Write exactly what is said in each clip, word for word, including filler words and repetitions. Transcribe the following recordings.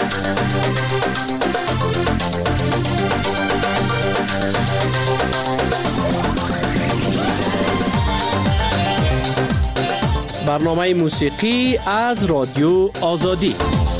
برنامه موسیقی از رادیو آزادی.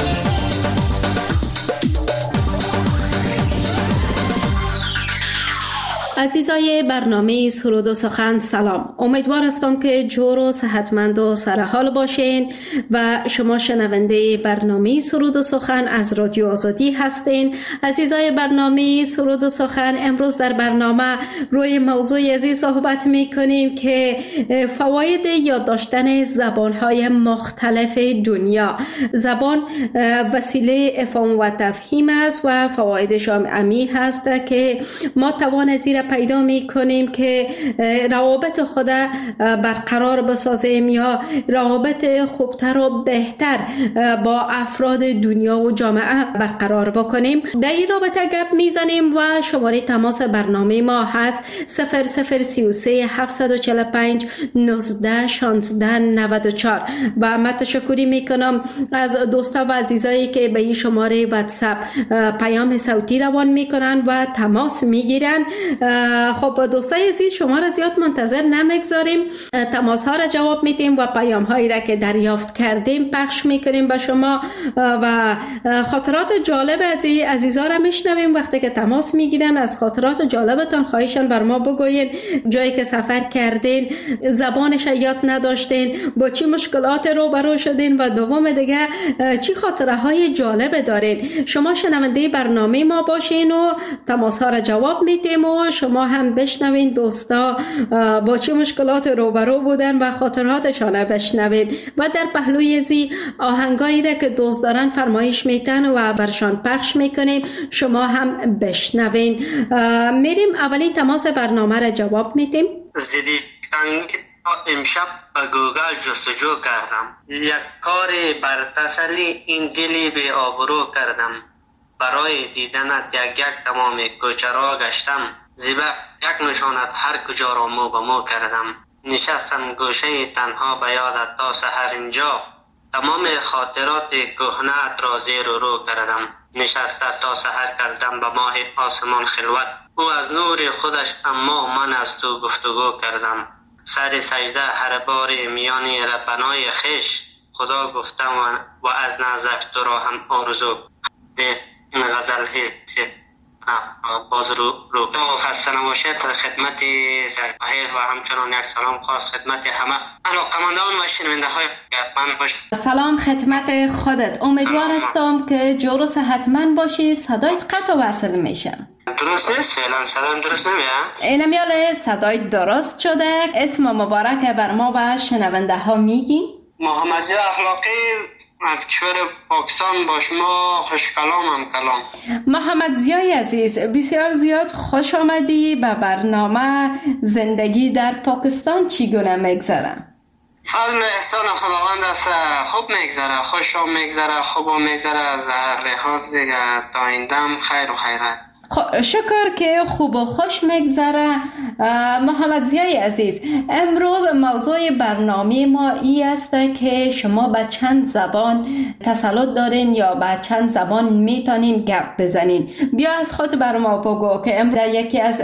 عزیزای برنامه سرود و سخن سلام. امیدوار هستم که جور و صحتمند و سرحال باشین و شما شنونده برنامه سرود و سخن از رادیو آزادی هستین. عزیزای برنامه سرود و سخن، امروز در برنامه روی موضوع عزیز صحبت می کنیم که فواید یاد داشتن زبانهای مختلف دنیا. زبان وسیله افهام و تفهیم است و فوایدش هم عمیق هست که ما توان زیر پیدا می کنیم که روابط خود برقرار بسازیم یا روابط خوبتر و بهتر با افراد دنیا و جامعه برقرار بکنیم. در این رابطه گپ می زنیم و شماره تماس برنامه ما هست صفر صفر سی و سه هفتصد و چهل و پنج نوزده شانزده نود و چهار و من تشکری می کنم از دوستا و عزیزایی که به این شماره واتساپ پیام صوتی روان می کنن و تماس می گیرن. خب دوستای عزیز، شما را زیاد منتظر نمیگذاریم، تماس ها را جواب میدیم و پیام هایی را که دریافت کردیم پخش میکنیم به شما و خاطرات جالب از عزیزا را میشنویم. وقتی که تماس میگیرن از خاطرات جالبتان خواهشان بر ما بگوین، جایی که سفر کردین، زبانش یاد نداشتین، با چی مشکلات روبرو شدین و دوم دیگه چی خاطره های جالب دارین. شما شنونده برنامه ما باشین و تماس ها را جواب میدیم و شما هم بشنوین دوستا با چه مشکلات روبرو بودن و خاطراتشان بشنوین و در پهلوی زی آهنگایی را که دوست دارن فرمایش میتن و برشان پخش میکنیم، شما هم بشنوین. میریم اولین تماس برنامه را جواب میدیم. زیدی امشب به گوگل جستجو کردم، یک کار بر تسلی این دلی به آبرو کردم، برای دیدنت یک یک تمام کوچه را گشتم، زیبا یک نشانت هر کجا را مو به مو کردم، نشستم گوشه تنها به یادت تا سحر اینجا، تمام خاطرات کهنه‌ات را زیر و رو کردم، نشسته تا سحر کردم به ماه آسمان خلوت، او از نور خودش اما من از تو گفتگو کردم، سر سجده هر بار میان ربنای خش، خدا گفتم و از نزدش تو را هم آرزو. این غزل هست باز رو رو خسته نباشید. خدمت سرکاهیر و همچنان یک سلام خاص خدمت همه علاقمندان و شنونده های من باشید. سلام خدمت خودت. امیدوار هستم که جور و صحتمند باشی. صدایت قطع و وصل میشه. درست نیست؟ فعلا صدایم درست نمیاد. اینمیال صدای درست شده. اسم مبارک بر ما و شنونده ها میگی؟ محمد زیا اخلاقی از کشور پاکستان. با شما خوش کلام هم کلام. محمد زیای عزیز، بسیار زیاد خوش آمدی به برنامه. زندگی در پاکستان چگونه میگذره؟ فضل احسان خداوند است، خوب میگذره، خوش هم میگذره، خوب هم میگذره، از هر لحاظ دیگه تا این دم خیر و خیرت. شکر که خوب و خوش میگذره. محمد زیای عزیز، امروز موضوع برنامه ما ای است که شما به چند زبان تسلط دارین یا به چند زبان میتونین گپ بزنین. بیا از خود بر ما بگو که امروز در یکی از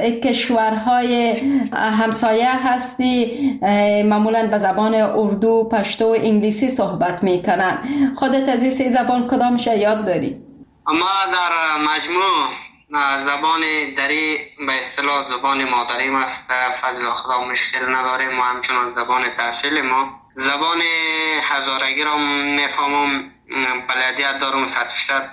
کشورهای همسایه هستی، معمولا به زبان اردو، پشتو و انگلیسی صحبت میکنن. خودت از این سه زبان کدامش یاد داری؟ ما در مجموع زبان دری به اصطلاح زبان مادریم است، فضل خدا مشکل نداریم و همچنان زبان تحصیل ما. زبان هزارگی را میفهمم، بلدیت دارم صد فیصد.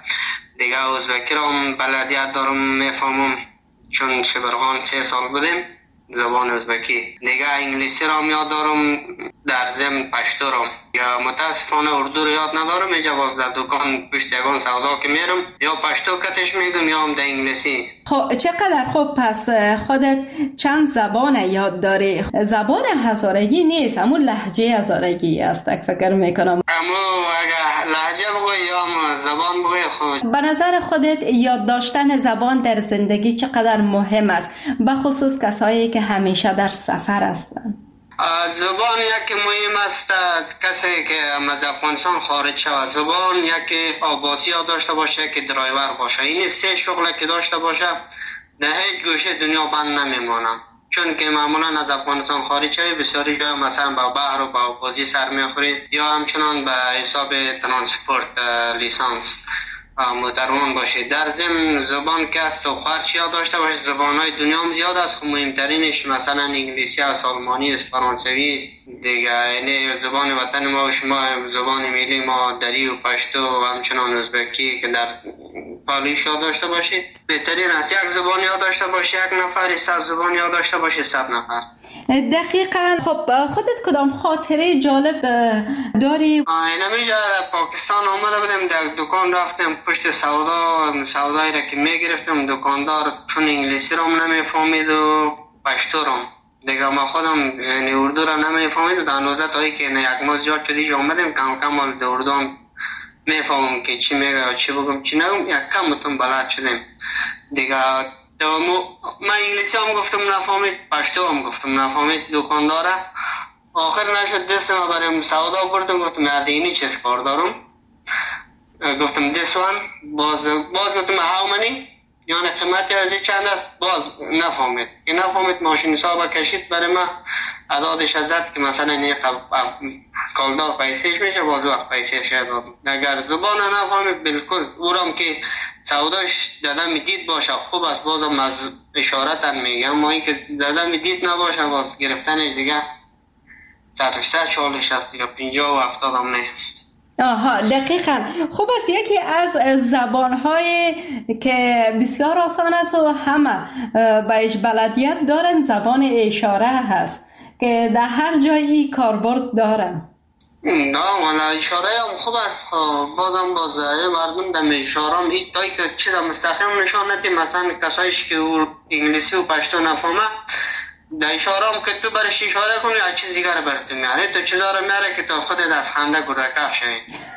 دیگه ازبکی را بلدیت دارم میفهمم، چون شبرغان سه سال بودیم زبان ازبکی. دیگه انگلیسی را یاد دارم، در ضمن پشتو را. یا متاسفانه اردو را یاد ندارم. اینجا باز در دکان پشت یگان سودا که میرم یا پشتو کتش میگم یا هم در انگلیسی. خب چقدر خوب. پس خودت چند زبان یاد داری. زبان هزارگی نیست، همون لهجه هزارگی است فکر میکنم. اما اگه لهجه بگوی یا زبان بگوی خود. به نظر خودت یاد داشتن زبان در زندگی چقدر مهم است، به خصوص کسایی که همیشه در سفر هستند؟ زبان یکی مهم است. کسی که از افغانستان خارج شود زبان یکی آباسی ها داشته باشه که درایور باشه. این سه شغل که داشته باشه در هیچ گوشه دنیا بند نمیمانه. چون که معمولا از افغانستان خارج شوی بسیاری جای مثلا با بحر و با آبازی سر میخوری یا همچنان به حساب ترانسپورت لیسانس متروان باشه. در ضمن زبان که است و خرچی ها داشته باشه. زبان های دنیا هم زیاد است، مهمترینش مثلا انگلیسی است، آلمانی است، فرانسوی است دیگه. یعنی زبان وطن ما و شما زبان ملی ما دری و پشتو و همچنان ازبکی که در پالیش ها داشته باشید بهترین است. یک زبان ها داشته باشه یک نفر، صد زبان ها داشته باشه صد نفر. دقیقاً. خب خودت کدام خاطره جالب داری؟ اینمیجا پاکستان آمده بودم، در دکان رفتم پشت سودا، سودایی را که میگرفتم دکاندار چون انگلیسی را نمیفهمید و پشتو را دیگه ما خودم یعنی اردو را نمیفهمید و در اندازه تایی که یک ماه زیاد شدیج آمدم کم کم در اردو هم میفهمم که چی میگه و چی بگم چی نگم، یک کم بتون بلد شدم دیگه. من انگلیسی هم گفتم نفهمید، پشتو هم گفتم نفهمید دکانداره. آخر نشد دست ما بریم سودا بردم، گفتم یادینی چیز کار دارم، گفتم this one باز باز گفتم how many یعنی قیمتی از چند است، باز نفهمید که نفهمید. ماشین حساب کشید برای ما عدادش ازد که مثلا این کالدار پیسیش میشه، باز وقت پیسیش دادم. اگر زبان نفهمید بالکل اورم که سوداش دادم دید باشه خوب است، بازم از اشارت هم میگم، اما این که دادم دید نباشه باز گرفتنش دیگه صد فیصد چالش است دیگه، پنجاه و هفتاد هم نه. آها دقیقاً. خوب است. یکی از زبان‌های که بسیار آسان است و همه بهش بلدیت دارن زبان اشاره هست که در هر جایی کاربرد دارن. نه والا اشاره هم خوب است. بازم باز مردم در اشاره هم این تایی که چیز مستقیم نشان ندیم، مثلا کسایش که انگلیسی و پشتو نفهمه در اشاره هم که تو برش اشاره کنی از چیز دیگر برات میاره، تو چیزا رو میاره که تو خودت از خنده گرکف شوی.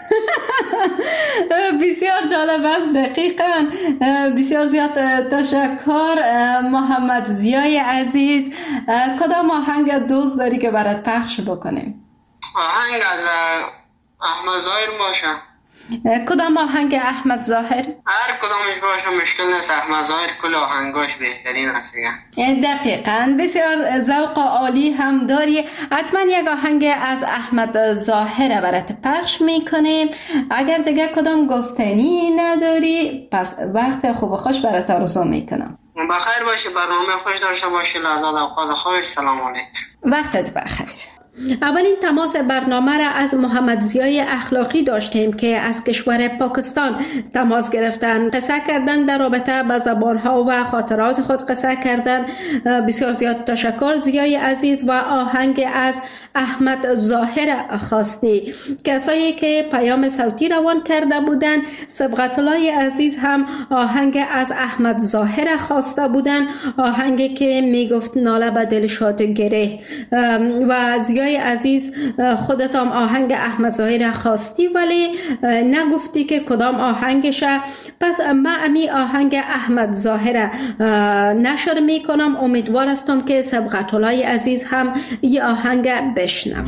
بسیار جالب است. دقیقاً. بسیار زیاد تشکر محمد ضیای عزیز. کدام آهنگ دوست داری که برات پخش بکنیم؟ آهنگ از احمد ظاهر باشه. کدام آهنگ احمد ظاهر؟ هر کدامش باشه مشکل نیست، احمد ظاهر کل آهنگاش بهترین است. دقیقاً. بسیار ذوق عالی هم داری. حتما یک آهنگ از احمد ظاهر برات پخش میکنیم. اگر دیگه کدام گفتنی نداری پس وقت خوب و خوش برات آرزو میکنم. بخیر باشی، برنامه خوش داشته باشی، لحظات اوقات خوش. سلام علیکم. وقتت بخیر. اولین تماس برنامه را از محمد ضیای اخلاقی داشتیم که از کشور پاکستان تماس گرفتن، قصه کردن در رابطه با زبانها و خاطرات خود قصه کردن. بسیار زیاد تشکر ضیای عزیز. و آهنگ از احمد ظاهر خواستی. کسایی که پیام صوتی روان کرده بودن، سبقت الله عزیز هم آهنگ از احمد ظاهر خواسته بودن، آهنگی که میگفت ناله به دل شاد گره. و ضیای عزیز خودت هم آهنگ احمد ظاهر خواستی ولی نگفتی که کدام آهنگشه. پس من امی آهنگ احمد ظاهر نشر میکنم. امیدوار هستم که سبقت الله عزیز هم یه آهنگ بشنون.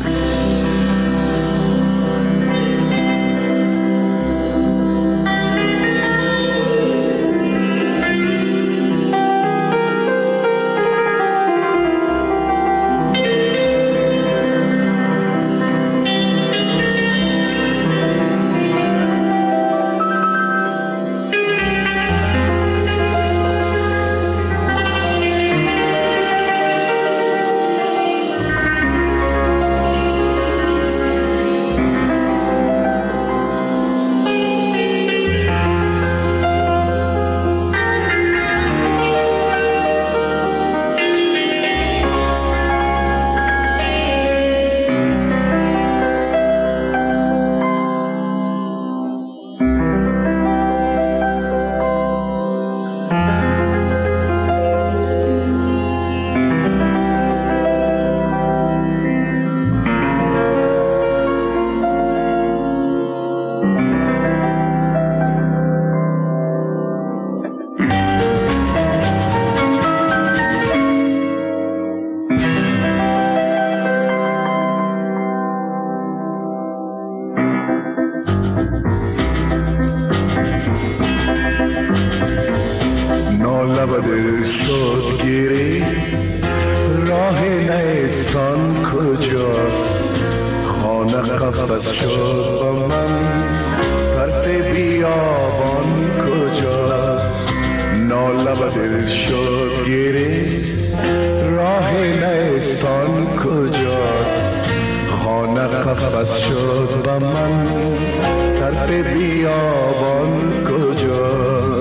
لب دل شد گیری راه نیستان کجاست خانه قفس شد با من طرف بیابان کجاست نالب دل شد گیری راه نیستان کجاست خانه قفس شد با من طرف بیابان کجاست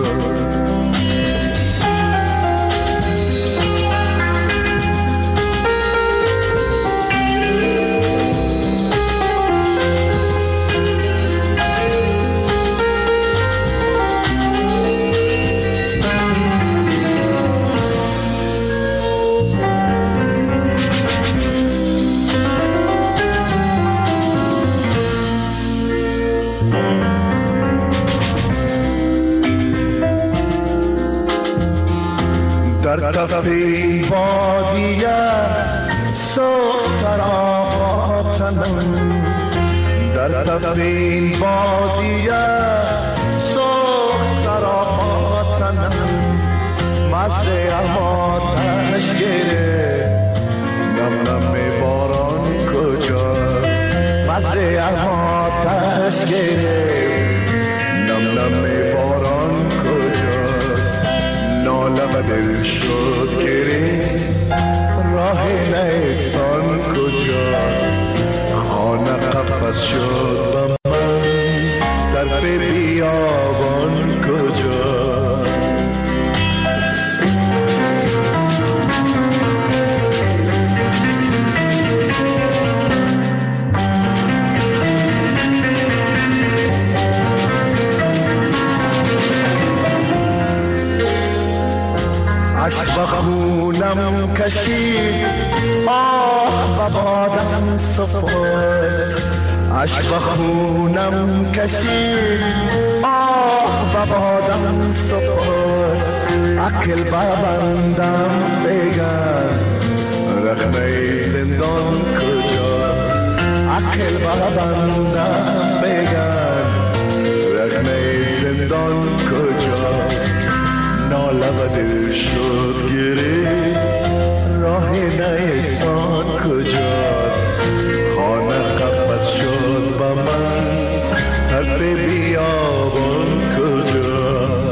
در کف این بادیه سوخ سراغاتنم در کف این بادیه سوخ سراغاتنم مست اماتش گره نم نم باران کجاست مست اماتش گره نم نم باران کجاست نالب دل شد گری راه نیستان کجاست خانه قفس شد با من طرف بیابان کجاست عشق به خونم کشید آه به بادم سفر عشق به خونم کشید آه به بادم سفر عقل ببندم بگن رخنه زندان کجاست عقل ببندم بگن رخنه زندان کجاست نالب دل شد گری راه نیستان کجاست خانه قفس شد با من طرف بیابان کجاست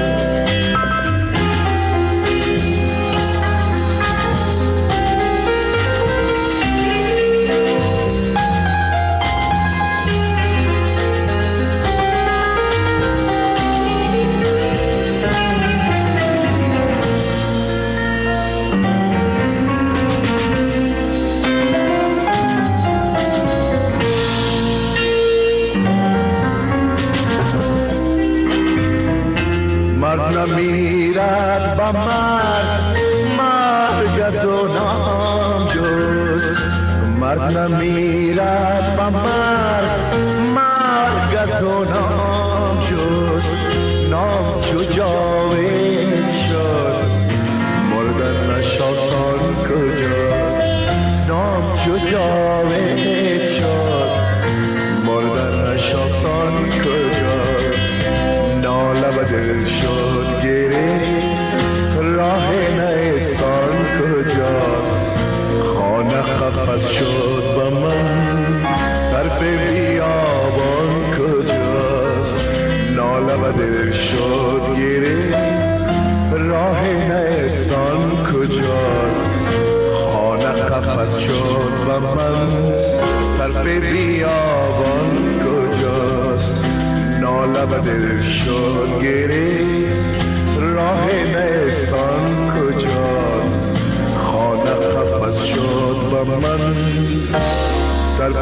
نمیرد با مرد مرگ از او نام جست مرد نمیرد با مرد مرگ از او نام جست نام چو جاوید شد مردن نشاسان کجاست نام چو جاوید شد مردن نشاسان کجاست نالب دل شد گیری راه نیستان کجاست خانه قفس شد با من طرف بیابان کجاست نالب دل شد گیری راه نیستان کجاست خانه قفس شد با من طرف بیابان کجاست نالب دل شد گیری راه نیستان کجاست خانه قفس شد با من طرف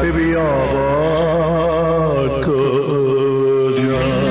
بیابان کجاست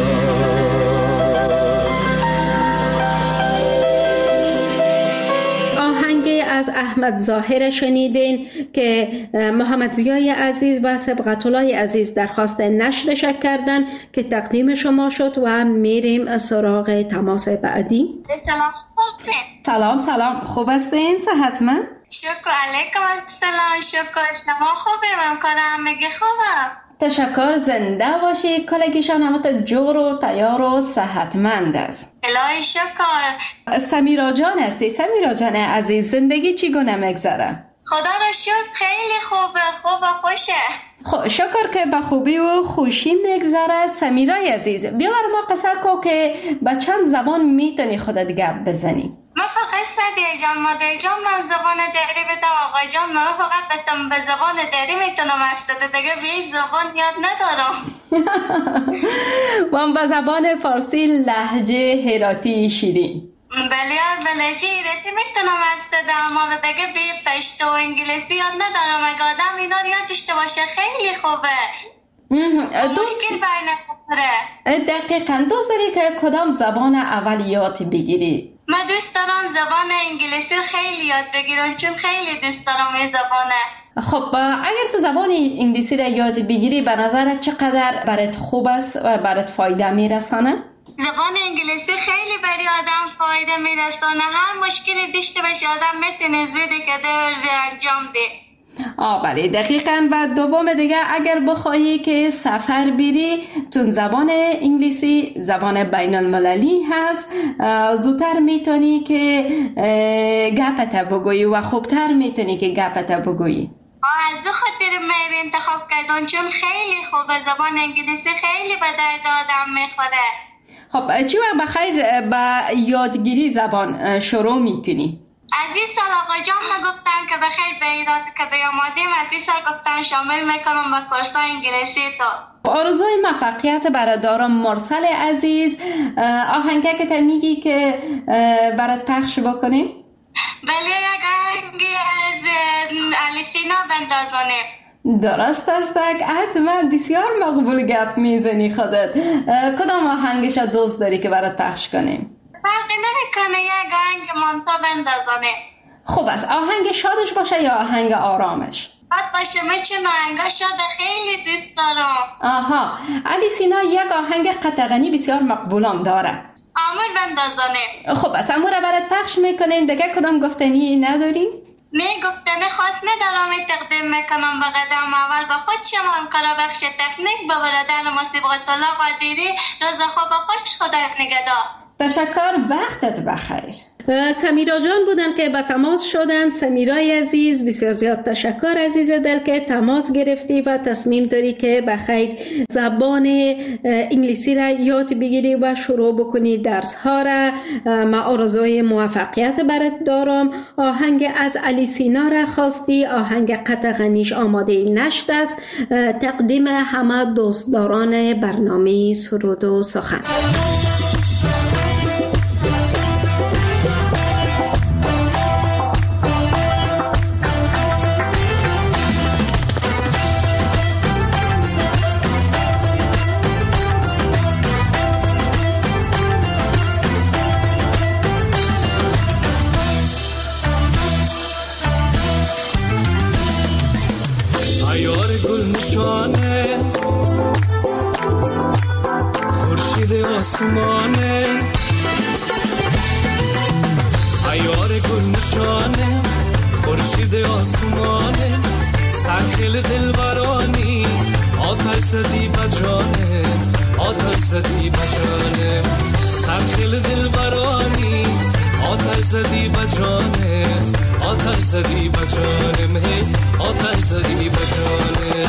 از احمد ظاهر شنیدین که محمد ضیای عزیز و سبقت الله عزیز درخواست نشرش کردن که تقدیم شما شد و میریم سراغ تماس بعدی. سلام خوبه. سلام سلام خوب هستین؟ صحتمند؟ شکر علیکم السلام. شکر شما خوبه؟ ممکنه همگی خوبه؟ تشکر، زنده باشی. کلگیشان همت جور و تیار و صحتمند است. الهی شکر. سمیرا جان هستی. سمیرا جان عزیز، زندگی چگونه میگذره؟ خدا را شکر خیلی خوبه، خوب و خوشه. خب شکر که به خوبی و خوشی میگذره. سمیرای عزیز، بیا بر ما قصه کو که به چند زبان میتونی خودت گپ بزنی؟ من فقط سدیه جان، مادر جان من زبان دری بده، آقا جان من فقط بتم به زبان دری میتونم حرف زده، دیگه به زبان یاد ندارم. و به زبان فارسی لهجه هراتی شیرین. بله بله جی رتی میتونم حرف زده، اما دیگه به پشتو و انگلیسی یاد ندارم. اگه آدم اینا رو یاد داشته باشه خیلی خوبه. مشکل بر نمیخوره. دقیقاً. دوست داری که کدام زبان اولیات بگیری؟ من دوست دارم زبان انگلیسی خیلی یاد بگیرم، چون خیلی دوست دارم این زبانه. خب اگر تو زبان انگلیسی را یاد بگیری به نظرت چقدر برات خوب است و برات فایده میرسانه؟ زبان انگلیسی خیلی برای آدم فایده میرسانه. هر مشکلی داشته باشه آدم میتونه زودی که انجام ده. آه بله دقیقاً. و دوم دیگه اگر بخواهی که سفر بری، چون زبان انگلیسی زبان بین المللی هست، زودتر میتونی که گپت بگویی و خوبتر میتونی که گپت بگویی. از خاطر من انتخاب کردم، چون خیلی خوبه. زبان انگلیسی خیلی به درد آدم میخوره. خب چی وقت بخیر با یادگیری زبان شروع میکنی؟ از این سال آقا جان گفتن که بخیر به ایراد که بیامادیم، از این سال گفتن شامل میکنم به کورسای انگلیسی تو. آرزوی موفقیت برادرم مرسل عزیز. آهنگه که تا میگی که برات پخش بکنیم؟ بله یک آهنگی از علی سینا بندازانه. درست است. حتما بسیار مقبول گپ میزنی خودت. کدام آهنگش دوست داری که برات پخش کنیم؟ فرقی نمیکنه، یک آهنگ مانتا بندازانه. خوب است. آهنگ شادش باشه یا آهنگ آرامش؟ شاد باشه. من چون آهنگ شاد خیلی دوست دارم. آها. علی سینا یک آهنگ قطغنی بسیار مقبولم داره. آمر بندازانه. خوب است. امور برات پخش میکنیم. دیگه کدام گفتنی نداریم؟ می گفتنه خاص ندارم. این تقدیم میکنم به قدم اول به خود شما همکار بخش تکنیک به برادر ما صبغت الله قادری. روز خوب خوش، خدا نگهدار. تشکر، وقتت بخیر. سمیرا جان بودن که به تماس شدن. سمیرای عزیز بسیار زیاد تشکر عزیز دل که تماس گرفتی و تصمیم داری که بخیر زبان انگلیسی را یاد بگیری و شروع بکنی درس ها را. ما آرزوی موفقیت برات دارم. آهنگ از علی سینا را خواستی، آهنگ قطغنیش آماده نشد است. تقدیم همه دوستداران برنامه سرود و سخن. خورشید آسمانه، عیار گل نشانه، خورشید آسمانه، سرخیل دلبرانی، آتش زدی بجانه، آتش زدی بجانه، سرخیل دلبرانی، آتش زدی بجانه، آتش زدی بجانه، مه آتش زدی بجانه.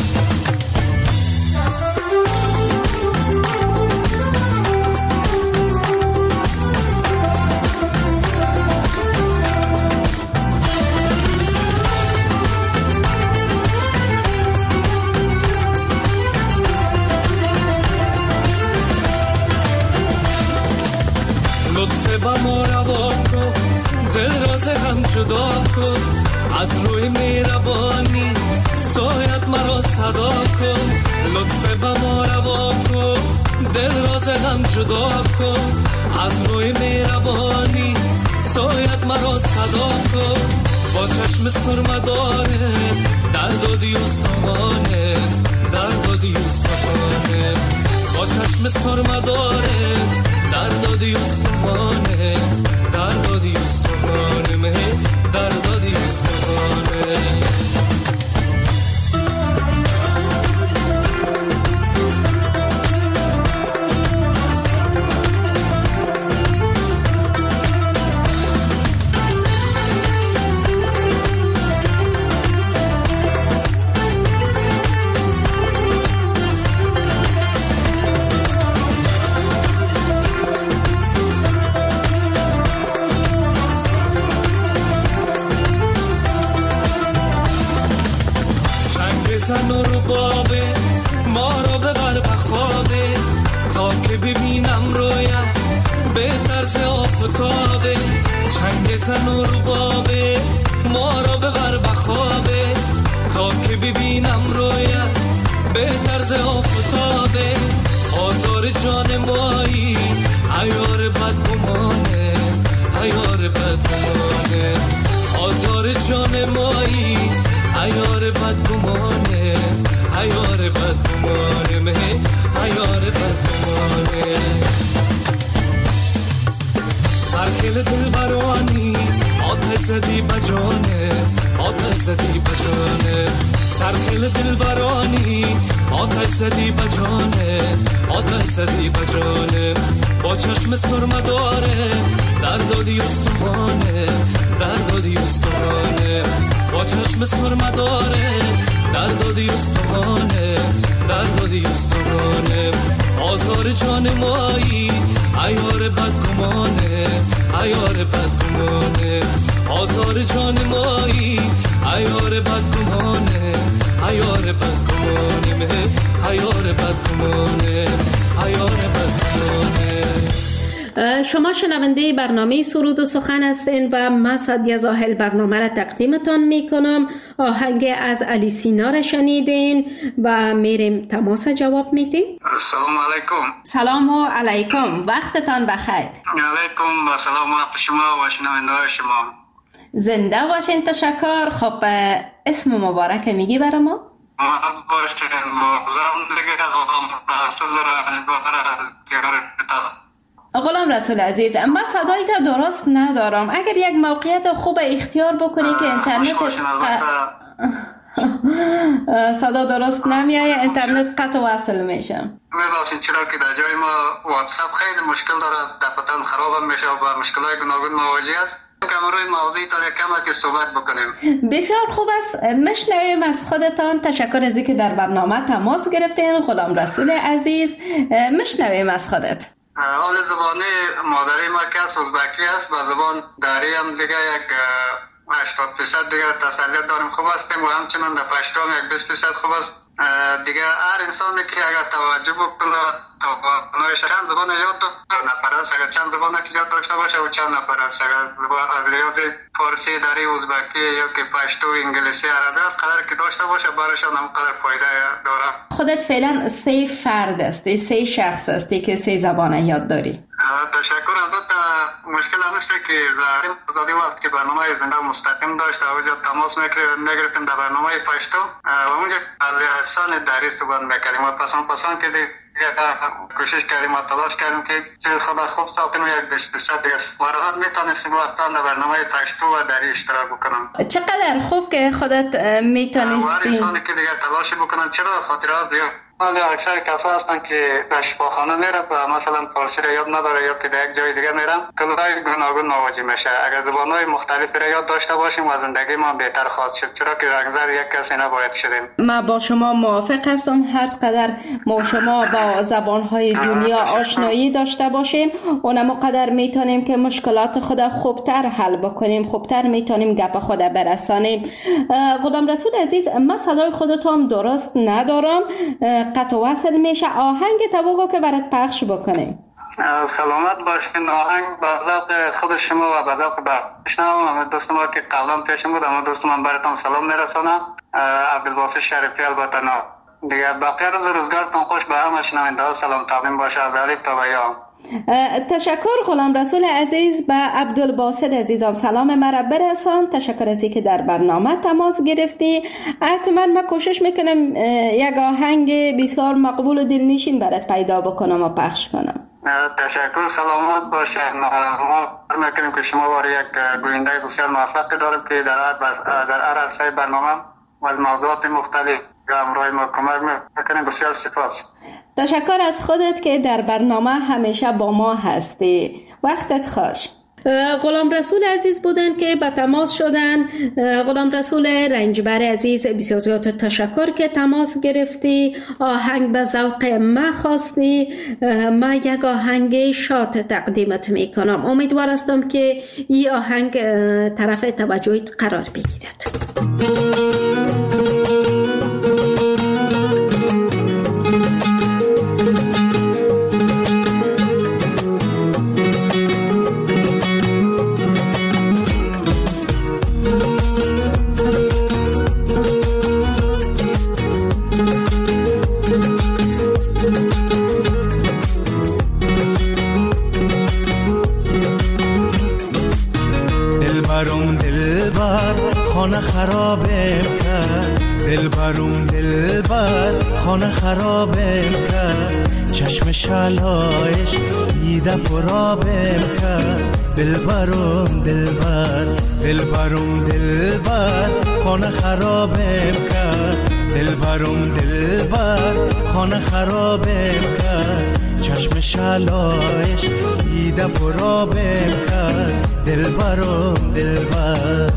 جدا کن از روی مهربانی، سایت مرا صدا کن، لطف به ما روا کن، دل راز هم جدا کن از روی مهربانی، سایت مرا صدا کن، با چشم سرمداره در دادی استوانه، در دادی استوانه، با چشم سرمداره در دادی استوانه، در دادی استوانه، مه در دادی استوانه. که ببینم رویت به طرز آفتابه، چنگ زن و ربابه ما را ببر بخوابه. تا که ببینم رویت به طرز آفتابه، آزار جان مایی عیار بدگمانه، عیار بدگمانه. آزار جان مایی عیار بدگمانه، عیار بدگمانه، مه عیار بدگمانه. سرخیل دل برانی آتش زدی بجانه، آتش زدی بجانه. سرخیل دل برانی آتش زدی بجانه، آتش زدی بجانه. با چشم سرمه داره در دادی استوانه، در دادی استوانه. با چشم سرمه داره در دادی استوانه، در دادی استوانه. آزار جان مایی عیار بدگمانه، عیار بدگمانه. آزار جان مایی عیار بدگمانه، عیار بدگمانه، مه عیار بدگمانه، عیار بدگمانه. شما شنونده برنامه سرود و سخن هستین و من سعدیه زاهل برنامه را تقدیمتان می کنم. آهنگ از علی سینا را شنیدین و میریم تماس جواب میدیم. السلام علیکم. سلام و علیکم، وقتتان بخیر. علیکم و سلام وقت شما و شنونده شما. زنده باشین. تشکر. خب اسم مبارک میگی برای ما؟ محمد باشین. مغزم دیگه غلام رسول غلام رسول عزیز، من صدایت درست ندارم. اگر یک موقعیت خوب اختیار بکنی که اینترنت صدا درست نمیایه، اینترنت قطع وصل میشه. میبخشید چرا که در جای ما واتساپ خیلی مشکل داره، دفعتاً خراب میشه و با مشکلات گوناگون مواجه است. که روی موضوعی داره کمه که صحبت بکنیم. بسیار خوب است. مشنویم از خودتان. تشکر از اینکه در برنامه تماس گرفتین غلام رسول عزیز. مشنویم از خودت. حال زبان مادری ما که از ازبکی است و زبان داری هم دیگه یک هشتاد درصد دیگه تسلیت داریم خوب هستیم و همچنان در پشتو هم یک بیست درصد خوب است. دیگه هر انسانی که اگر توجه بکنه توانایش چند زبان یاد داره، نفر است اگر چند زبان که یاد داشته باشه و چند نفر است اگر زبان از ریاض فارسی داری، ازبکی یا که پشتو، انگلیسی، عربی هر قدر که داشته باشه برایشان هم قدر فایده داره. خودت فعلا سه فرد هستی، سه شخص هستی که سه زبان یاد داری. تشکر. البته مشکل هم نیست که زهریم آزادی وقت که برنامه زنده مستقیم داشت و اونجا تماس میگرفتیم در برنامه پشتو و اونجا لسان دری صحبت میکردیم و پسان پسان که دیگه کوشش کردیم و تلاش کردیم که خدا خوب ساختیم و یک بیست درصد دیگه راحت میتونستیم وقتا در برنامه پشتو و دری اشتراک بکنم. چقدر خوب که خودت میتونستی. هر انسانی که دیگه تلاش بکنن چرا خاطر از دیگه ولی اکثر کسا هستن که در شفاخانه میره و مثلا فارسی را یاد نداره یا که در یک جای دیگه میرن کلای گوناگون مواجه میشه. اگر زبانهای مختلفی را یاد داشته باشیم و زندگی ما بهتر خواهد شد، چرا که رنگزر یک کسی نباید شدیم. ما با شما موافق هستم. هر قدر ما شما با زبانهای دنیا آشنایی داشته باشیم اونم قدر میتونیم که مشکلات خود خوبتر حل بکنیم، خوبتر میتونیم گپ خود برسانیم. غلام رسول عزیز، من صدای خودتون درست ندارم، قطع وصل میشه. آهنگ تبوگو که برات پخش بکنیم. سلامت باشین. آهنگ به ذوق خود شما و به ذوق بشنوم. دوست ما که قبلا پیشم بود اما دوست من براتون سلام میرسونم. عبدالباسط شریفی البته نه دیگه. بقیه روز روزگارتون خوش. به همه شنونده ها سلام تقدیم باشه از الف تا به یا. تشکر غلام رسول عزیز. به عبدالباسط عزیزم سلام مرا برسان. تشکر از اینکه در برنامه تماس گرفتی. حتما من کوشش میکنم یک آهنگ بسیار مقبول و دلنشین برات پیدا بکنم و پخش کنم. تشکر. سلامت باشین. ما میکنیم که شما واری یک گوینده بسیار موفق داریم که در هر در هر عرصه برنامه و موضوعات مختلف همراه ما کمک میکنیم. بسیار سپاس. تشکر از خودت که در برنامه همیشه با ما هستی. وقتت خوش. غلام رسول عزیز بودن که به تماس شدن. غلام رسول رنجبر عزیز، بسیار زیاد تشکر که تماس گرفتی. آهنگ به ذوق ما خواستی. ما یک آهنگ شاد تقدیمت میکنم. امیدوار هستم که این آهنگ طرف توجهت قرار بگیرد. خانه خرابم کرد دلبرم دلبر خانه خرابم کرد چشم شلایش دیده پرابم کرد دلبرم دلبر دلبرم دلبر خانه خرابم کرد دلبرم دلبر خانه خرابم کرد چشم شلایش دیده پرابم کرد دلبرم دلبر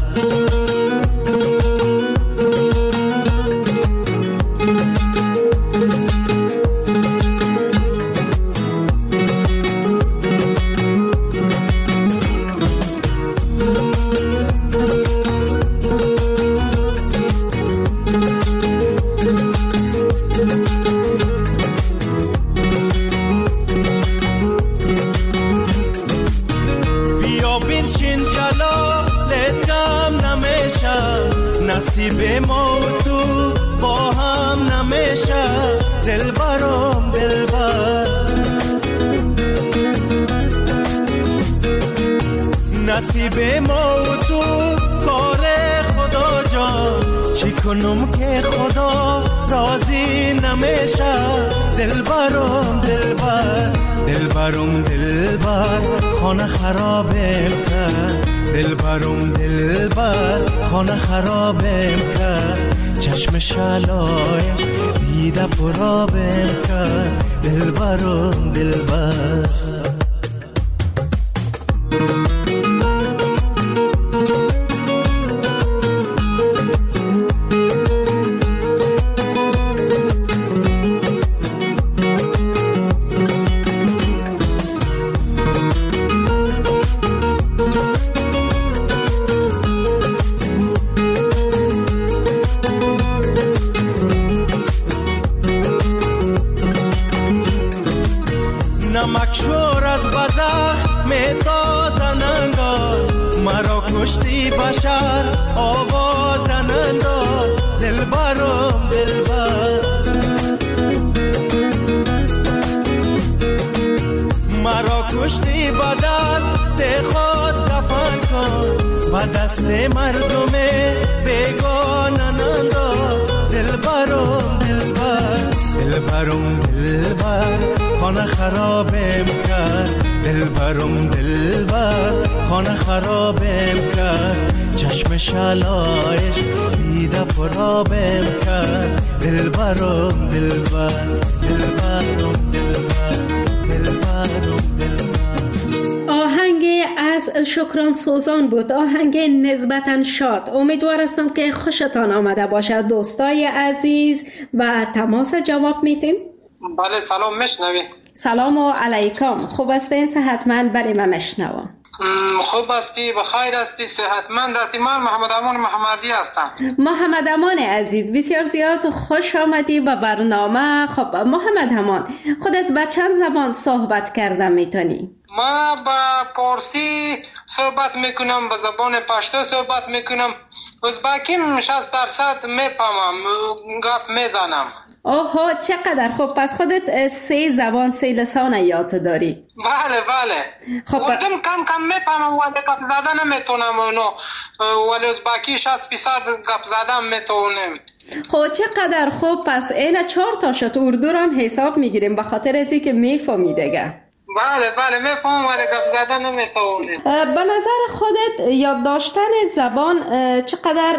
نصیب ما و تو با هم نمیشه دلبرم دلبر نصیب ما و تو کار خدا جان چی کنم که خدا راضی نمیشه دلبرم دلبر دلبرم دلبر خانه خرابم کرد دلبرم دلبر خانه خرابم کرد چشم شلایش دیده پرابم کرد دلبرم دلبر نمکشور از بزخ میتازن انداز مرا کشتی بشر آوازن انداز دلبرم دلبر مرا کشتی با دست خود دفن کن با دست مردم بیگانن انداز دلبرم دلبر دلبرم دلبر خانه خرابم کرد دلبرم دلبر خانه خرابم کرد چشم شلایش دیده پرابم کرد دلبرم دلبر دلبرم دلبر دلبرم دلبر. آهنگ از شکران سوزان بود، آهنگ نسبتاً شاد. امیدوار هستم که خوشتان آمده باشد دوستای عزیز و تماس جواب میتیم. بله سلام میشنوی؟ سلام و علیکم. خوب هستین؟ صحتمند؟ بله من میشنوم. خوب هستی؟ بخیر هستی؟ صحتمند هستی؟ من محمد امان محمدی هستم. محمد امان عزیز بسیار زیاد خوش آمدی به برنامه. خب محمد امان خودت به چند زبان صحبت کردن میتونی؟ ما با پارسی صحبت میکنم، به زبان پشتو صحبت میکنم، ازبکیم شصت درصد میفهمم، گپ میزنم. اوه چقدر خوب. پس خودت سه زبان سه لسان یاد داری؟ بله بله. خب اردم کم کم میفهمم ولی گپ زدن نمیتونم، اونو ولی ازبکی شصت فیصد گپ زدن میتونم. خب چقدر خوب. پس این چهار تا شد اردو رو هم حساب میگیریم به خاطر ازی که میفهمی دیگه. بله بله میفهمم ولی گپ زدن نمیتونم. به نظر خودت یاد داشتن زبان چقدر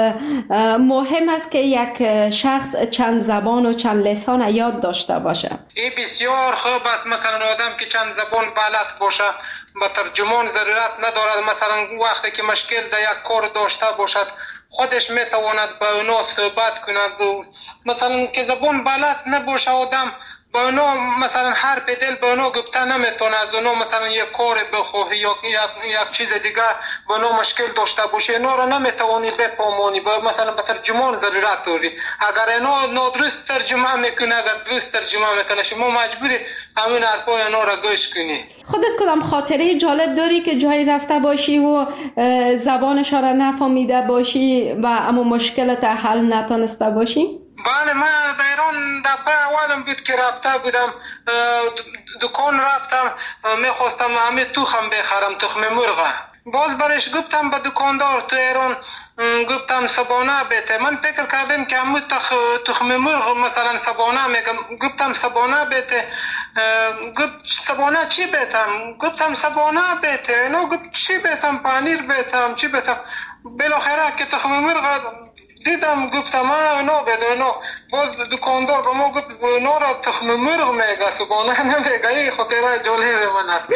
مهم است که یک شخص چند زبان و چند لسان یاد داشته باشه؟ این بسیار خوب است. مثلا آدم که چند زبان بلد باشه به ترجمان ضرورت ندارد. مثلا وقتی که مشکل در یک کار داشته باشد خودش میتواند با اونا صحبت کند. مثلا که زبان بلد نباشه آدم با اونا مثلا هر به دل با اونا گفته نمیتونه، از اونا مثلا یک کار بخواهی یا یک چیز دیگه با اونا مشکل داشته باشه اینا رو نمیتوانی بفهمانی، مثلا به ترجمان ضرورت داری. اگر اینا نادرست ترجمه میکنه، اگر درست ترجمه میکنه شما مجبوری همین حرفای اینا رو گوش کنی. خودت کدام خاطره جالب داری که جایی رفته باشی و زبانش را نفهمیده باشی و اما مشکلت حل نتونسته باشی؟ بله من در ایران دفعه اولم بود که رفته بودم دکان رفتم، میخواستم همه تخم بخرم، تخم مرغ. باز برش گفتم به دکاندار تو ایران، گفتم سبانه بیته. من فکر کردم که همون تخ... تخم مرغ مثلا سبانه میگم، گفتم سبانه بیته. گفت سبانه چی بیتم؟ گفتم سبانه بیته. نو گفت چی بیتم؟ پنیر بیتم چی بیتم؟ بالاخره که تخم مرغ دیدم گفتم ما نو بیته. نو باز دکاندار به ما گفت نو را تخم مرغ میگه سبانه نمیگه. این خاطره جالب من است.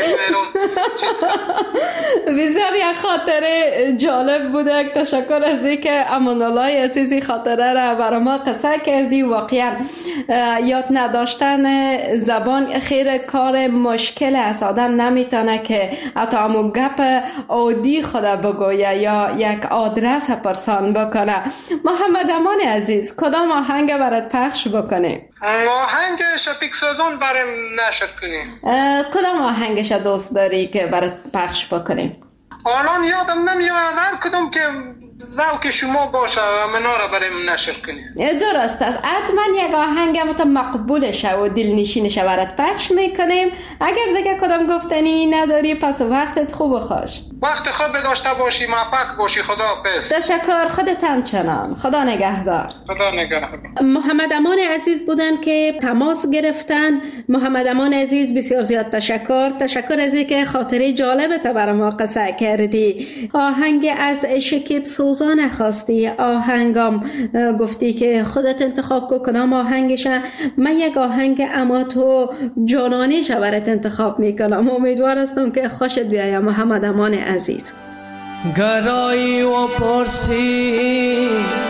بسیار یک خاطره جالب بوده. تشکر از اینکه امان الله عزیزی خاطره را برای ما قصه کردی. واقعا یاد نداشتن زبان خیر کار مشکل است. آدم نمیتونه که حتی همون گپ عادی خود بگویه یا یک آدرس پرسان بکنه. محمد امان عزیز کدام آهنگ برات پخش بکنه؟ آهنگ شفیق سازان برام نشر کنی. کدام آهنگش دوست داری که برات پخش بکنیم؟ الان یادم نمیاد هر کدوم که ذوق شما باشه منا را برام نشر کنی. درست است. حتما یک آهنگ مت مقبولشه و دلنشینشه برات پخش میکنیم. اگر دیگه کدام گفتنی نداری پس وقتت خوب و خوش. وقت خوب داشته باشی، موفق باشی. خدا حافظ. تشکر. خودت همچنان. خدا نگهدار. خدا نگهدار. محمد امان عزیز بودن که تماس گرفتن. محمد امان عزیز بسیار زیاد تشکر. تشکر از اینکه خاطره جالبت برای ما قصه کردی. آهنگ از شکیب سوزان خواستی. آهنگام گفتی که خودت انتخاب کن کدام آهنگشه. من یک آهنگ اما تو جانانیش برات انتخاب میکنم. امیدوار هستم که خوشت بیاید محمد امان عزیز. گرایی و پرسی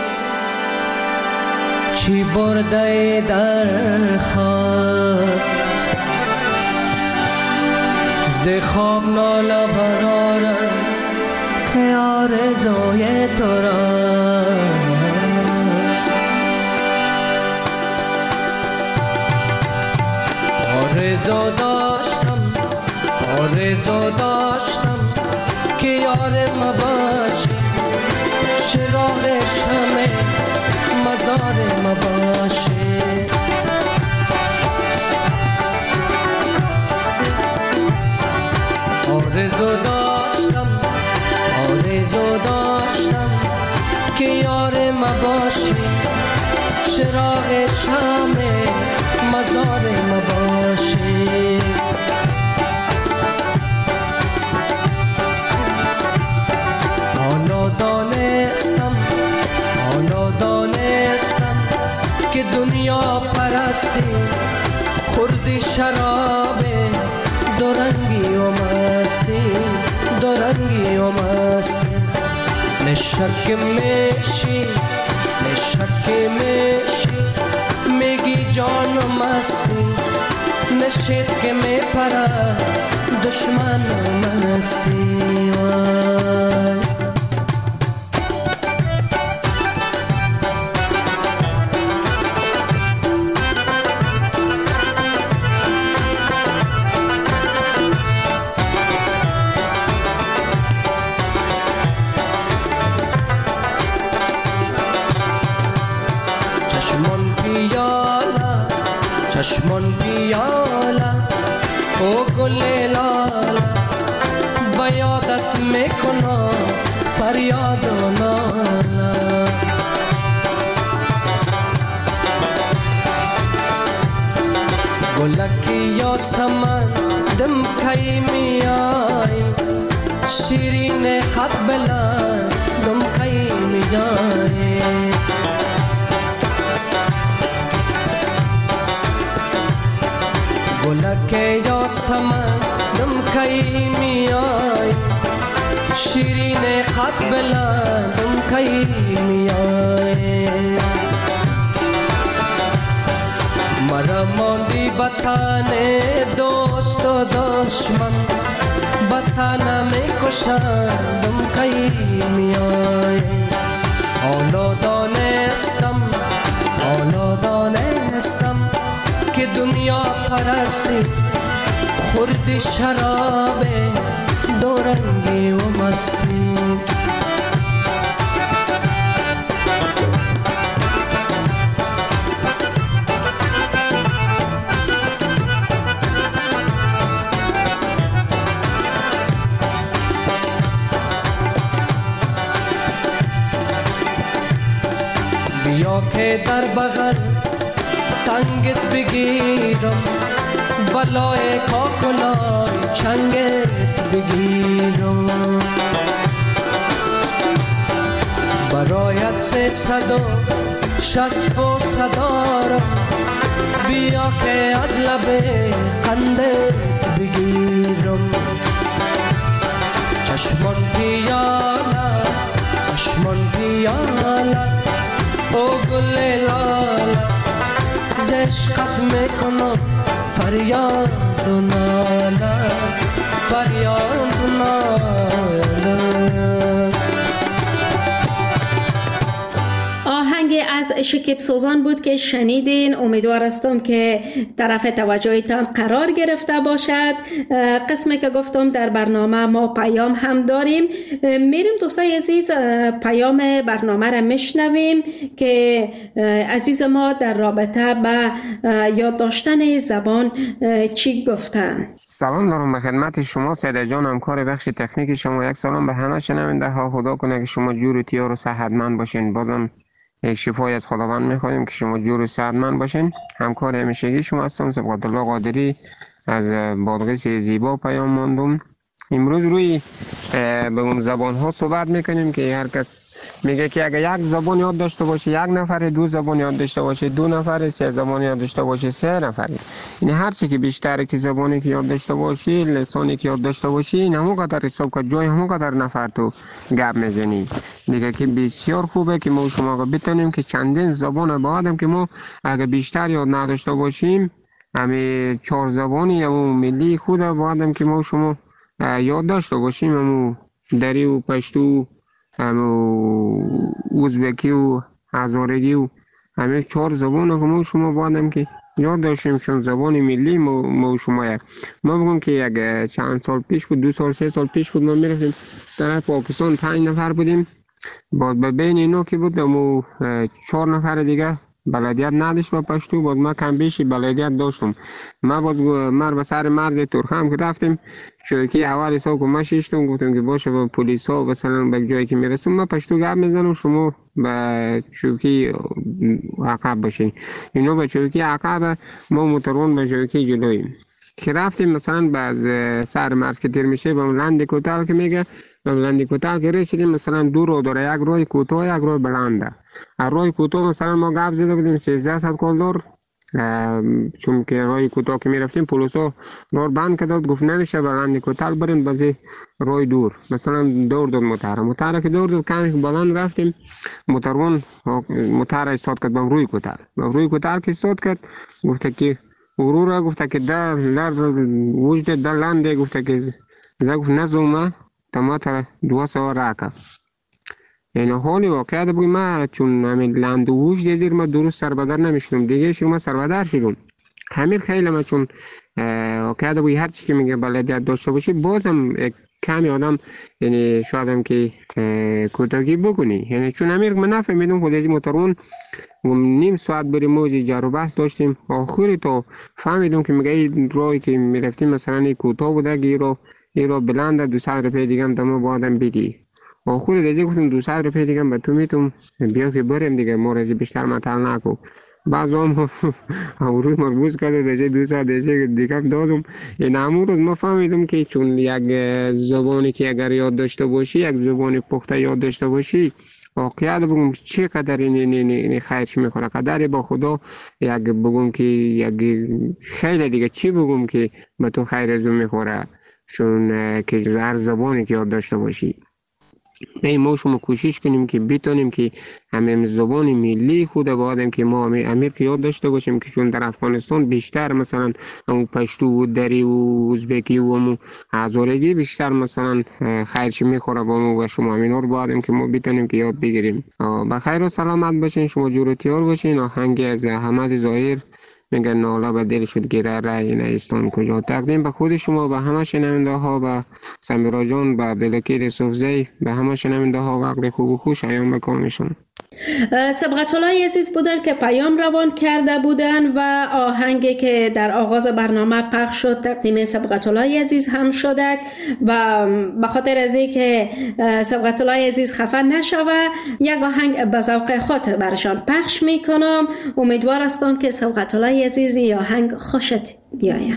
چی برده در خواب، ز خواب ناله برارم که آرزوی تو را. آرزو داشتم آرزو داشتم که یارم باشی، چراغ شمع مزارم باشی. آرزو داشتم آرزو داشتم که یارم باشی، چراغ شمع مزارم باشی. حالا دانستم حالا دانستم که دنیا پرستی خوردی شراب دورنگی و مستی، دورنگی و مستی. نشک میشی نشک میشی میگی جان و مستی، نشید که میپره دشمن و مستی. وای چشمون بیالا او گل لالا، بیادت میکنم فریاد و نالا. گلکی یا سمن دم کی میایم، شیرین قبلن دم کی میایم. گلکی یا سمن دم کی میای، شیرین قبلن دم کی میای. مرا ماندی بطن دوست و دشمن، بطن میکشن دم کی میای. حالا دانستم حالا دانستم که دنیا پرستی خوردی شراب دورنگی و مستی. که در بغل تنگت بگیرم بلای کاکلای چنگت بگیرم برایت سه صد و شست و صدارم بیا که از لب قندت بگیرم چشمان پیاله چشمان پیاله او گل لاله ز عشقت میکنم فریاد و ناله فریاد و ناله. آهنگ از شکیب سوزان بود که شنیدین. امیدوار هستم که طرف توجهتان قرار گرفته باشد. قسمی که گفتم در برنامه ما پیام هم داریم. میریم دوستای عزیز پیام برنامه را میشنویم که عزیز ما در رابطه با یاد داشتن زبان چی گفتن. سلام دارم به خدمت شما سیده جان، همکار بخش تکنیک شما. یک سلام به همه شنونده ها. خدا کنه که شما جور و تیار و صحتمند باشین. بازم یک شفای از خداوند میخوایم که شما جور و صحتمند باشین. همکار همیشگی شما هستم سبقت الله قادری از بادغیس زیبا پیام ماندم. امروز روی به زبان ها صحبت میکنیم که هر کس میگه که اگر یک زبان یاد داشته باشه یک نفر، دو زبان یاد داشته باشه دو نفر، سه زبان یاد داشته باشه سه نفر. یعنی هر چی که بیشتر که زبانی که یاد داشته باشی، لسانی که یاد داشته باشی، این همون قدر حساب که جای همون قدر نفر تو گپ میزنی دیگه، که بسیار خوبه که ما شما بتونیم که چندین زبان بعدم که ما اگر بیشتر یاد نداشته باشیم، همه چهار زبانی همون ملی خود بعدم که ما شما یاد داشته باشیم، همون دری و پشتو، همون ازبکی و هزارگی و همه چهار زبان که ما شما بعدم که یاد داشتیم چون زبان ملی ما, ما شما یک. ما بگم که یک چند سال پیش بود، دو سال سه سال پیش بود، ما میرفتیم طرف پاکستان، پنج نفر بودیم. بعد به بین اینا که بود همون چهار نفر دیگه بلدیت نداشت با پشتو، بعد ما کم بیشی بلدیت داشتم. ما باز مر به سر مرز ترخم که رفتیم، چوکی اول حساب که ما شیشتم، گفتم که باشه با پلیس ها مثلا به جایی که میرسیم ما پشتو گپ میزنم، شما به چوکی عقب باشین. اینا به چوکی عقب، ما موترون به چوکی جلویم. که رفتیم مثلا باز سر مرز که تیر میشه به لند کوتال که میگه، به لند کوتال که رسیدیم مثلا دو رو داره، یک روی کوتاه یک روی بلنده. روی کوتاه مثلا ما گپ زده بودیم سیزده صد کلدار، چون که روی کوتاه که میرفتیم پلیسا راه بند کرد، گفت نمیشه به لند کوتال برین بازی روی دور. مثلا دور داد موتر موتر که دور داد کمی بلند رفتیم، موترون موتر استاد کرد به روی کوتال. به روی کوتال که استاد کرد گفت که غرور، گفت که در در وجد در لنده، گفت که زه گفت نزومه تما تر دو سوار راکا. یعنی حالی واقعیت بگویم ما چون همین لند و وجد زیر ما درست سربدر نمیشتم دیگه، شما سربدر شدم همین خیلی. ما چون واقعیت بگویم هر چی که میگه بلدیت داشته باشی بازم کمی آدم یعنی شاید هم که کوتاهی بکنی. یعنی چون امیر من نفهمیدم خود از موترون نیم ساعت بریم موجی جر و بحث داشتیم، آخری تو فهمیدم که میگه این راهی که میرفتیم مثلا این کوتاه بوده که رو این رو بلنده دو صد روپیه دیگه هم دمو بعدم بدی. آخری دیگه گفتم دو صد روپیه دیگه هم به تو میتونم بیا که بریم دیگه، ما رازی بیشتر مطل نکو. بعض هم روی مربوط کرده به جای دو صد دیگه هم دادم. این همون روز ما فهمیدم که چون یک زبانی که اگر یاد داشته باشی، یک زبانی پخته یاد داشته باشی، واقعیت بگم چه قدر این خیرش میخوره، قدر با خدا یک بگم که یک خیلی دیگه چی بگم که به تو خیر ازو میخوره، چون که هر زبانی که یاد داشته باشی. ای ما شما کوشش کنیم که بتونیم که همه زبان ملی خود باید که ما امیر که یاد داشته باشیم، که چون در افغانستان بیشتر مثلا همون پشتو و دری و ازبکی و همون هزارگی بیشتر مثلا خیرش میخوره با ما و شما، همینا رو باید که ما بتونیم که یاد بگیریم. بخیر و سلامت باشین، شما جور و تیار باشین. آهنگ از احمد ظاهر میگن ناله به دل شد گیره رای نیستان کجا، تقدیم به خود شما، به همه شنونده ها، به سمیرا جان، به بلکیر صوفزی، به همه شنونده ها وقت خوب و خوش ایام بکامشون. سبقت الله عزیز بودن که پیام روان کرده بودن و آهنگی که در آغاز برنامه پخش شد تقدیم سبقت الله عزیز هم شده و به خاطر از اینکه سبقت الله عزیز خفه نشوه یک آهنگ به ذوق خود برشان پخش میکنم. امیدوار هستم که سبقت الله عزیز این آهنگ خوشت بیاید.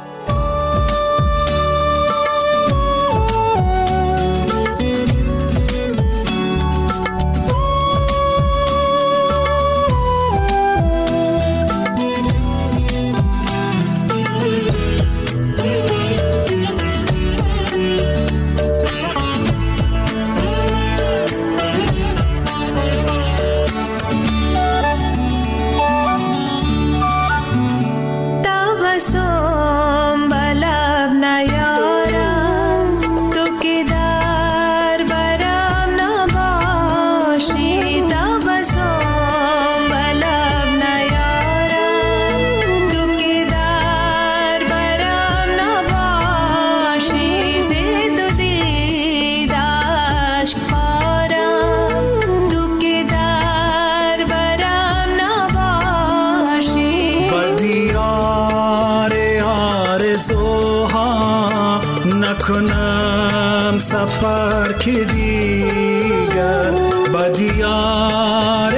نکنم سفر که دیگر با دیار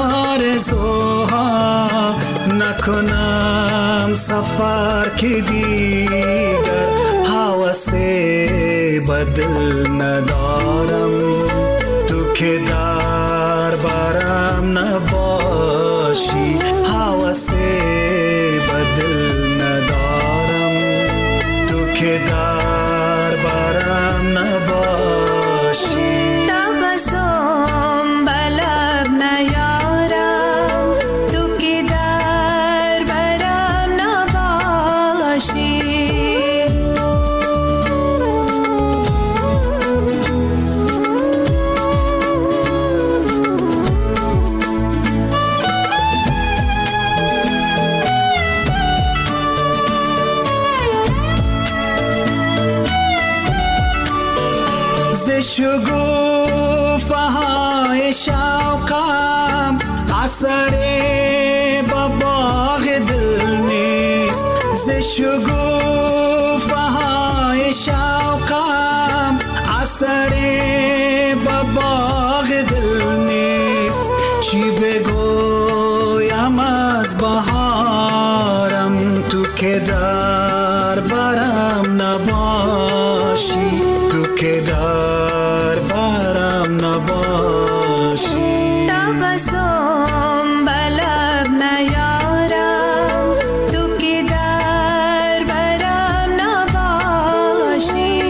آرزوها نکنم سفر که دیگر حوث بدل ندارم تو که در برم نباشی حوث بدل ندارم تو که در برم نباشی تبسم بلب نیارم تو که در برم نباشی شگوفه های شوقم اثر با باغ دل نیست ز شگوفه های شوقم اثر با باغ دل نیست چی بگویم از بهارم تو که در برم نباشی تو که در برم نباشی تبسم بلب نیارم تو که در برم نباشی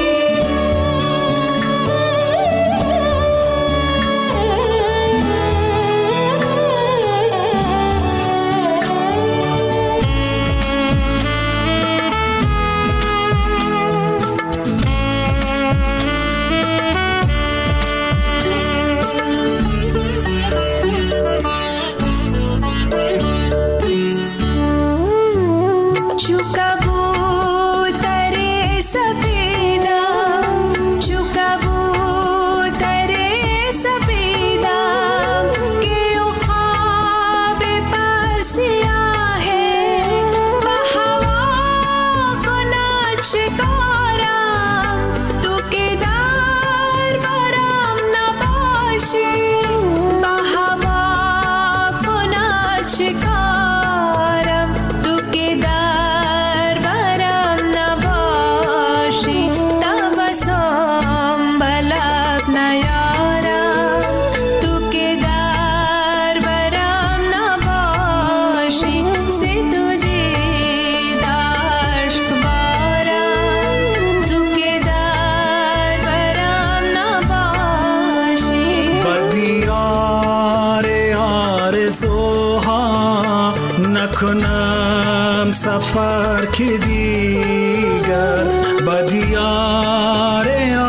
نکنم سفر که دیگر با دیار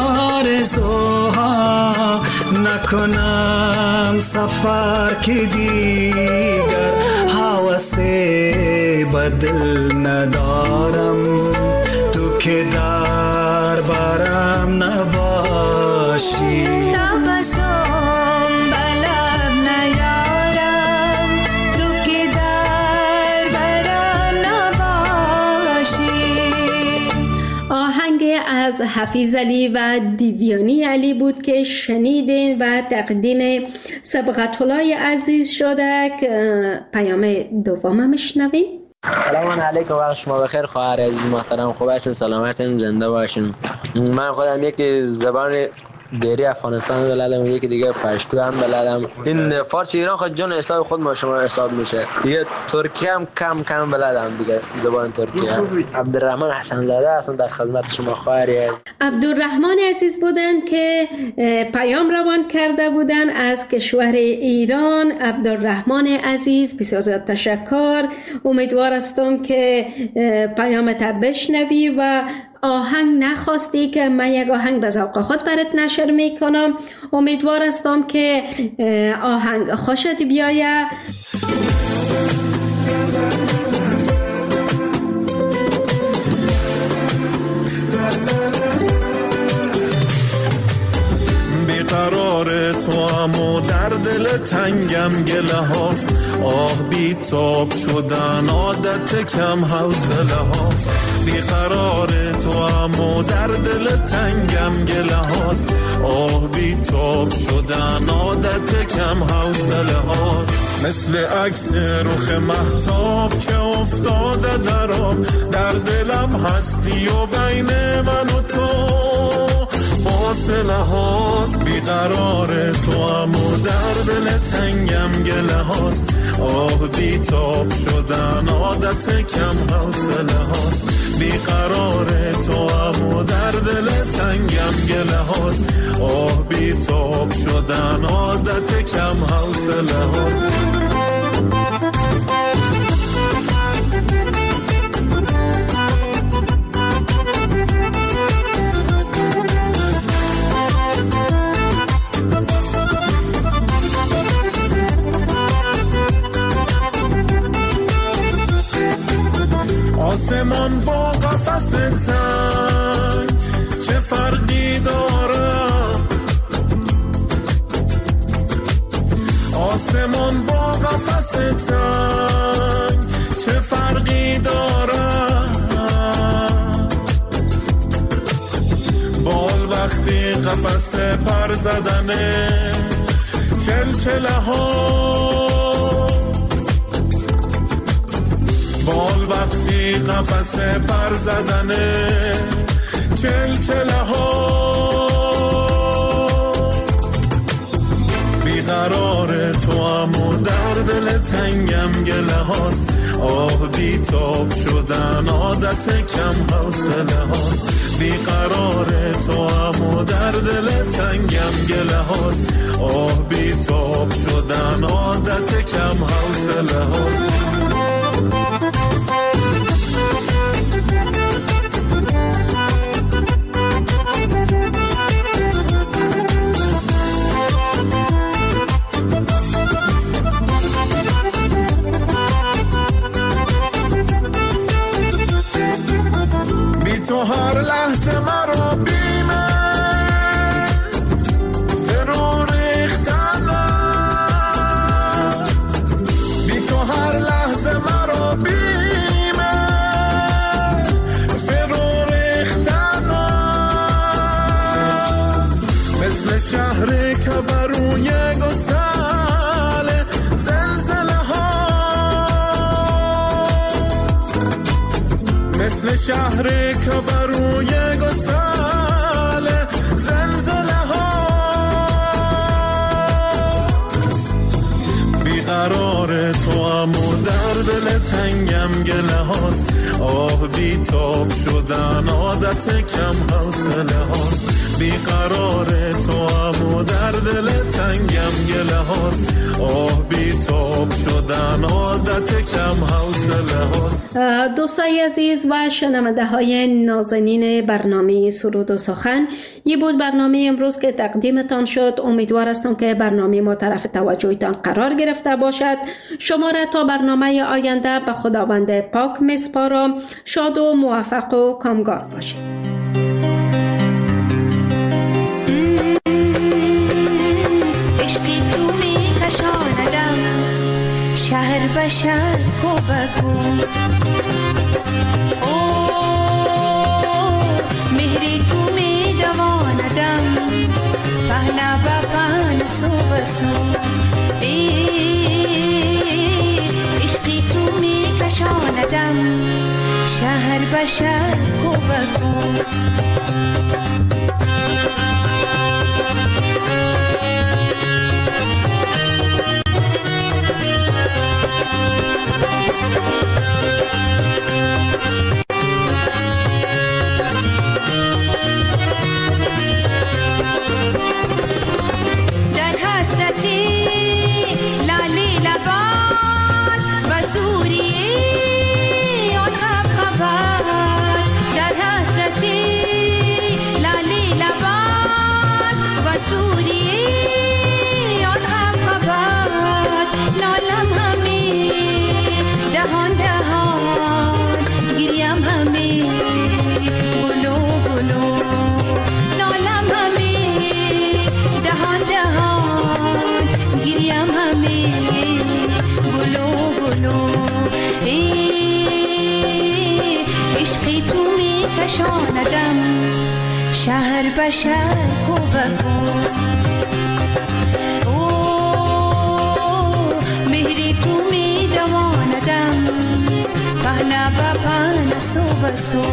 آرزوها نکنم سفر که دیگر حوث بدل ندارم تو که در برم نباشی تبسم بلب آهنگ از حفیظ علی و دیویانی علی بود که شنیدین و تقدیم سبقت الله عزیز شده. پیام دوم میشنویم. سلام علیکم، وقت شما بخیر خواهر عزیز محترم. خوب هستین؟ سلامتین، زنده باشین. من خودم یکی زبان دیری افغانستان بلدم، یکی دیگه پشتو هم بلدم. این فارسی ایران خود جان اسلام خود ما شما حساب میشه. دیگه ترکی هم کم کم بلدم دیگه، زبان ترکی هم. عبدالرحمن حسن زاده هستم در خدمت شما خواهری. عبدالرحمن عزیز بودن که پیام روان کرده بودن از کشور ایران. عبدالرحمن عزیز بسیار زیاد تشکر. امیدوار هستم که پیامت بشنوی و آهنگ نخواستی که من یک آهنگ به ذوق خود برات نشر میکنم. امیدوار هستم که آهنگ خوشت بیاید. بیقرار تو امو در دل تنگم گله هاست، آه بی تاب شدن عادت کم حوصله هاست. بیقرار تو امو در دل تنگم گله هاست، آه بی تاب شدن عادت کم حوصله هاست. مثل عکس رخ مهتاب که افتاده در آب، در دلم هستی و بین من و تو فاصله هاست. بیقرار تو امو در دل تنگم گله هاست، آه بی تاب شدن عادت کم حوصله هاست. بیقرار تو امو در دل تنگم گله هاست، آه بی تاب شدن عادت کم حوصله هاست. آسمان با قفس تنگ چه فرقی داره؟ آسمان با قفس تنگ چه فرقی داره؟ بال وقتی قفس پر زدنه چلچله ها، بال وقتی قفس پر زدنه چلچله ها. بیقرار تو امو در دل تنگم گله هاست، آه بی تاب شدن عادت کم حوصله هاست. بیقرار تو امو در دل تنگم گله هاست، آه بی تاب شدن عادت کم حوصله هاست. تو هر لحظه مرا بیمه فرو ریختنه، بی تو هر لحظه مرا بیمه فرو ریختنه. مثل شهری که بروی گسل زلزله ها، مثل شهری که بروی گسل زلزله هاست. بیقرار تو امو در دل تنگم گله هاست، آه بی تاب شدن عادت کم حوصله هاست. بیقرار تو امو در دل تنگم گله هاست، آه بی تاب شدن عادت کم حوصله هاست. دوستای عزیز و شنونده های نازنین برنامه سرود و سخن، یه بود برنامه امروز که تقدیمتان شد. امیدوار هستم که برنامه ما طرف توجهتان قرار گرفته باشد. شما را تا برنامه آینده به خداوند پاک میسپارم. شاد و موفق و کامگار باشید. عشقی تو می کشاندم شهر به شهر کو به کو، پهنا بپن سو بسو عشقی تو می کشاندم شهر به شهر کو بکو شهر به شهر کو بکو او مهری تو می دواندم پهنا بپن سو بسو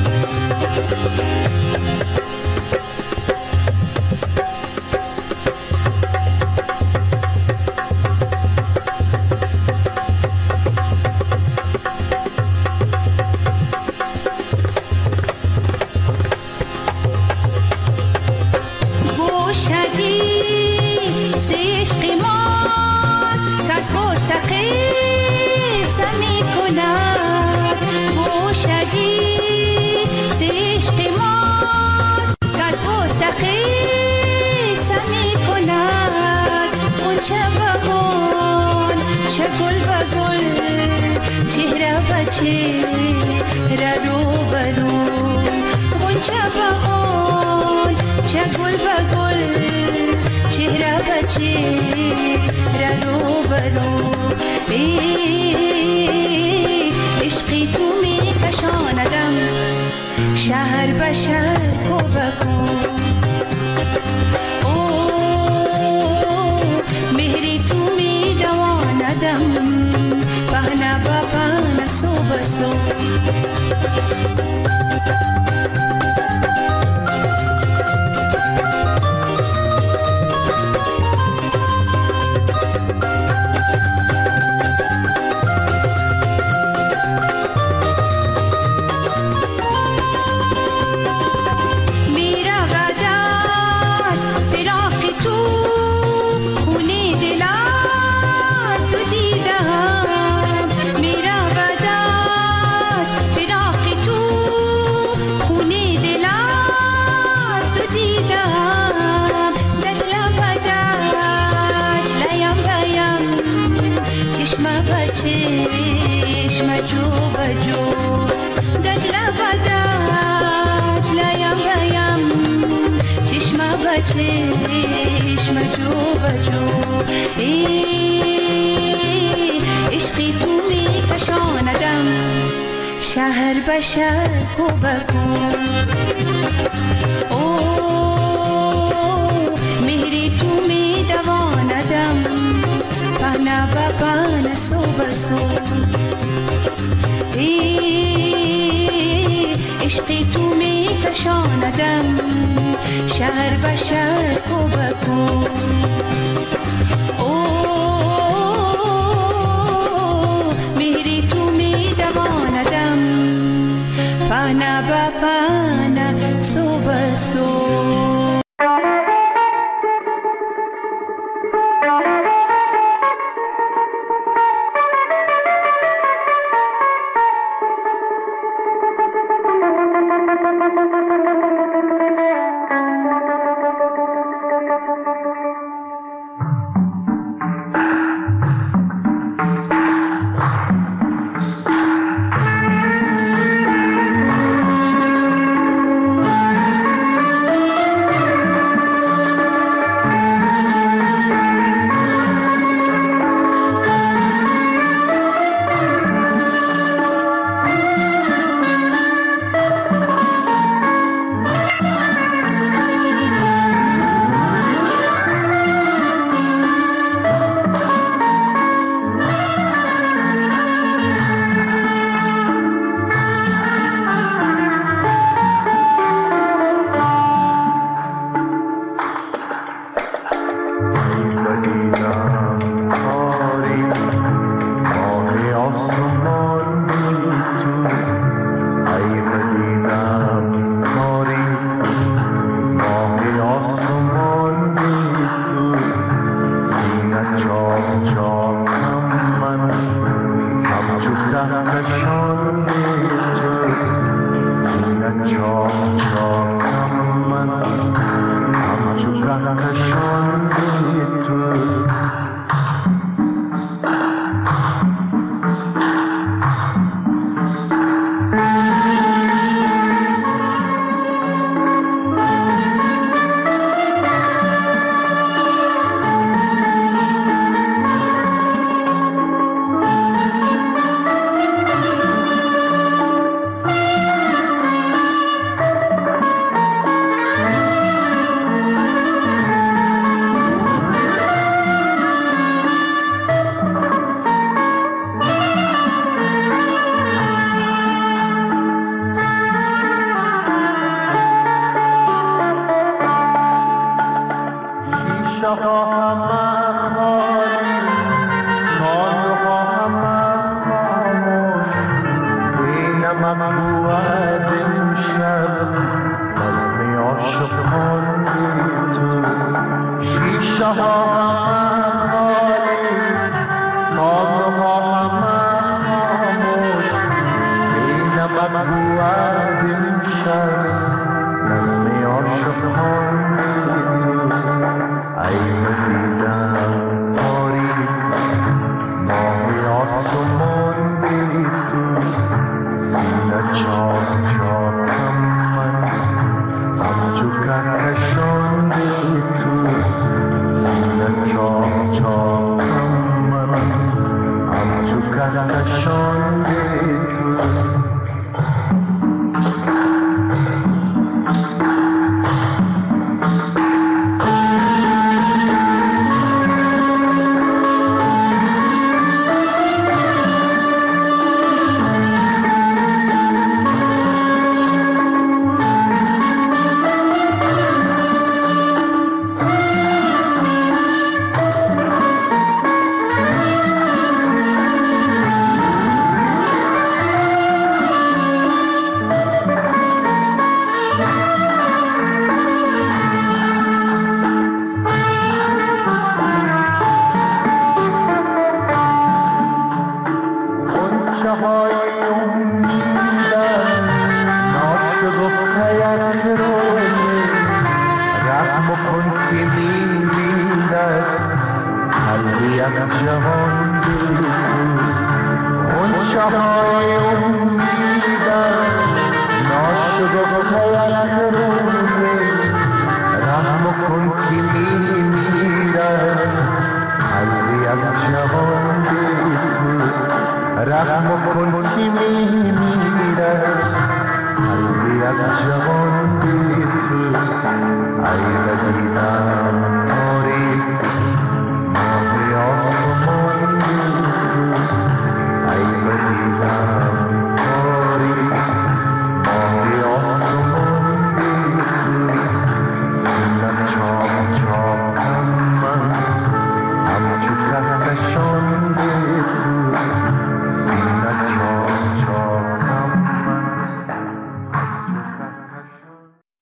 عشقی تو می کشاندم شهر به شهر کو بکو او مهری تو می دواندم پهنا بپن سو بسو چشم جو بجو عشقی تو می کشاندم شهر به شهر کو بکو او مهری تو می دواندم پهنا بپن سو بسو عشقی تو می کشاندم شهر به شهر کو بکو او